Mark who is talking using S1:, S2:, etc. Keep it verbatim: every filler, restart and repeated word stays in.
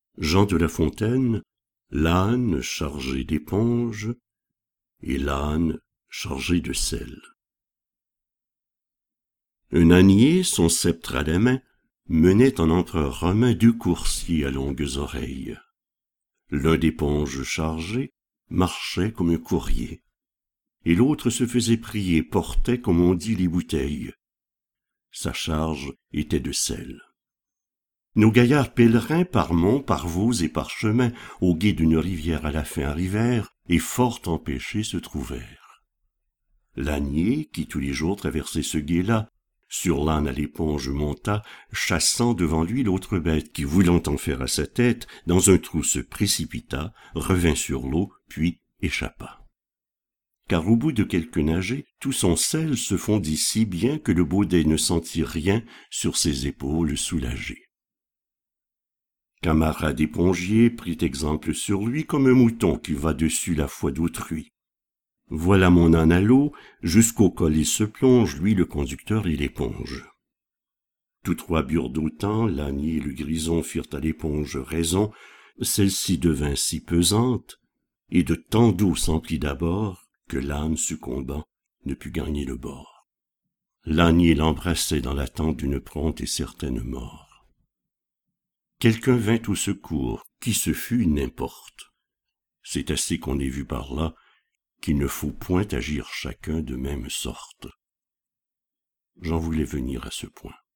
S1: Jean de La Fontaine, l'âne chargé d'éponge et l'âne chargé de sel. Un ânier, son sceptre à la main, menait en empereur romain deux coursiers à longues oreilles. L'un d'éponge chargé marchait comme un courrier, et l'autre se faisait prier, portait, comme on dit, les bouteilles. Sa charge était de sel. Nos gaillards pèlerins, par monts, par vaux et par chemins, au gué d'une rivière à la fin arrivèrent, et fort empêchés se trouvèrent. L'ânier, qui tous les jours traversait ce gué-là, sur l'âne à l'éponge monta, chassant devant lui l'autre bête, qui, voulant en faire à sa tête, dans un trou se précipita, revint sur l'eau, puis échappa. Car au bout de quelques nagées, tout son sel se fondit si bien que le baudet ne sentit rien sur ses épaules soulagées. Camarade épongier prit exemple sur lui comme un mouton qui va dessus la foi d'autrui. Voilà mon âne à l'eau, jusqu'au col il se plonge, lui le conducteur et l'éponge. Tous trois burent d'autant, l'ânier et le grison firent à l'éponge raison, celle-ci devint si pesante, et de tant d'eau s'emplit d'abord, que l'âne succombant ne put gagner le bord. L'ânier l'embrassait dans l'attente d'une prompte et certaine mort. Quelqu'un vint au secours, qui ce fut, n'importe. C'est assez qu'on ait vu par là qu'il ne faut point agir chacun de même sorte. J'en voulais venir à ce point.